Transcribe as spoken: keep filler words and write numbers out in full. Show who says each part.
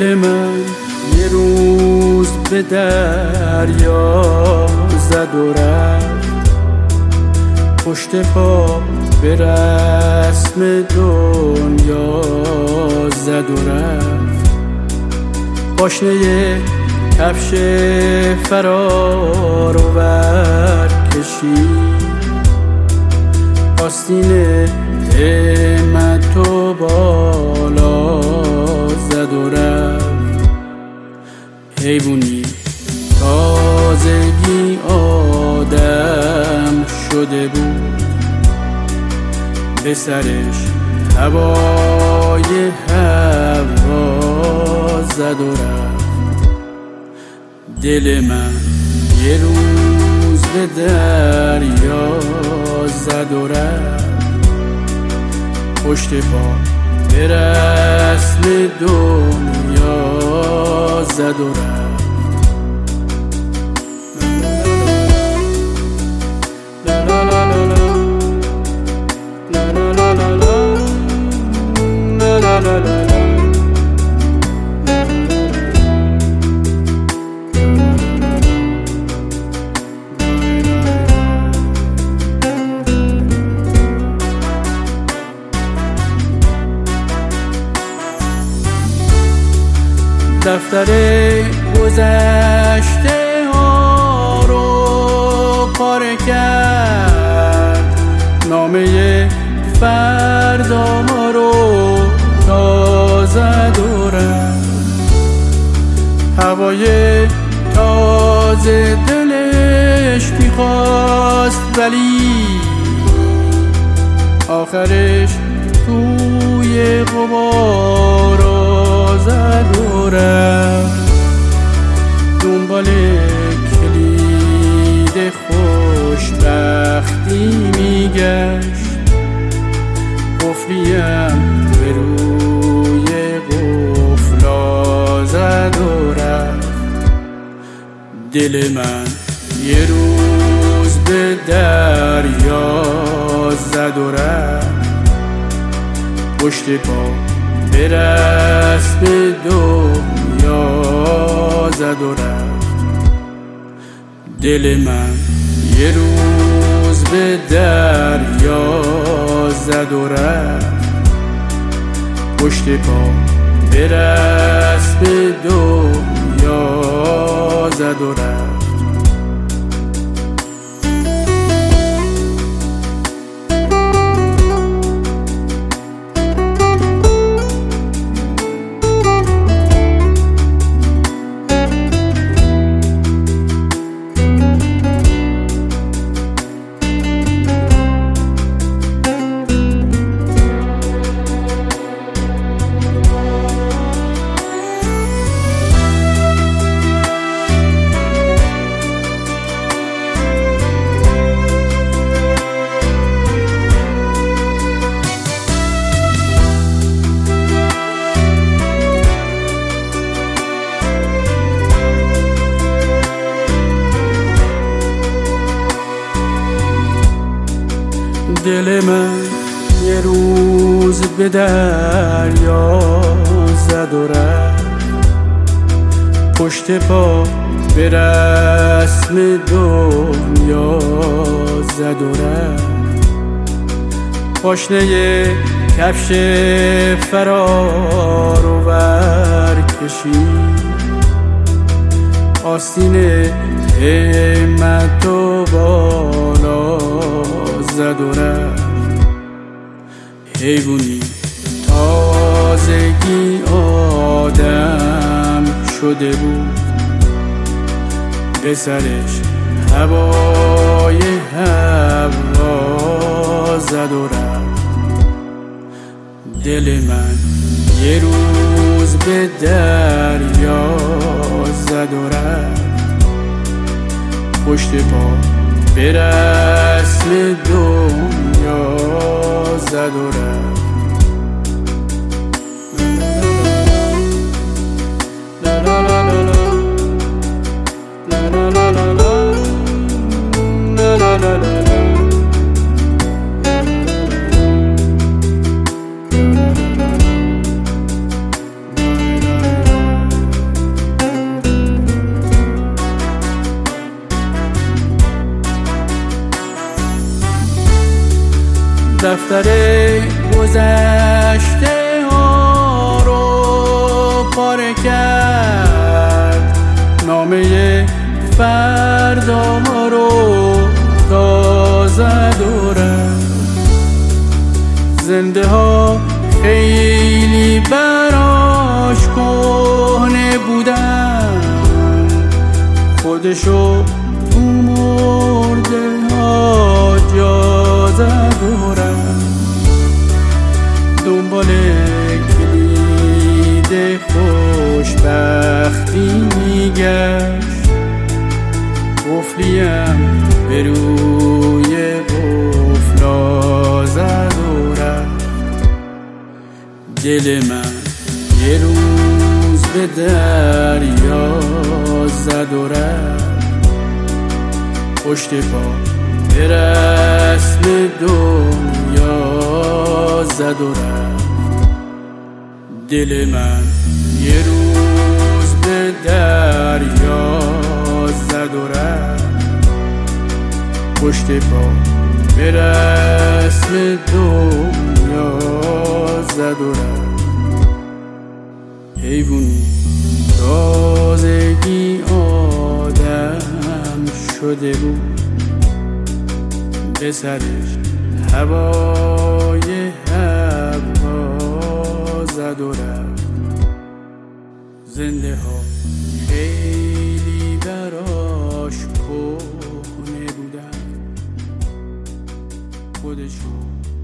Speaker 1: دل من یه روز به دریا زد و رفت، پشت پا به رسم دنیا زد و رفت. پاشنه کفش فرار و ور کشید، آستین همت و بالا زد و رفت. حیوونی تازگی آدم شده بود، به سرش هوای هوا زد و رفت. دل من یه روز به دریا زد و رفت، پشت پا به رسم دنیا زد و رفت. دفتر گذشته ها رو پاره کرد، نامه فردا رو تازه و رفت. هوای تازه دلش میخواست، ولی آخرش توی غبار زد و رفت. دنبال کلید خوشبختی میگشت، قفلیم به روی قفلا زد و رفت. دل من یه روز به دریا زد و رفت، پشت پا به رسم دنیا زد و رفت. دل من یه روز به دریا زد و رفت، پشت پا به رسم دنیا زد و رفت. دل من یه روز به دریا زد و رفت، پشت پا به رسم دنیا زد و رفت. پاشنه کفش فرار و ور کشید، آستین همت و بالا زد و رفت. حیوونی تازگی آدم شده بود، به سرش هوای هوا زد و رفت. دل من یه روز به دریا زد و رفت، پشت پا به رسم دنیا زد و رفت. دفتر گذشته ها رو پاره کرد، نامه فردا ها رو تازه دورد. زنده ها خیلی براش کهنه بودن، خودشو تو مرده ها جا زدورن. دنبال کلید خوشبختی میگشت، قفلیم به روی قفلا زد و رفت. دل من یه روز به دریا زد و رفت، پشت پا به رسم دنیا زد و رفت. دل من یه روز به دریا زد و رفت، پشت پا به رسم دنیا زد و رفت. حیوونی تازگی آدم شده بود، به سرش هوای هوا زد و رفت. زنده ها خیلی براش کهنه بودن، خودشو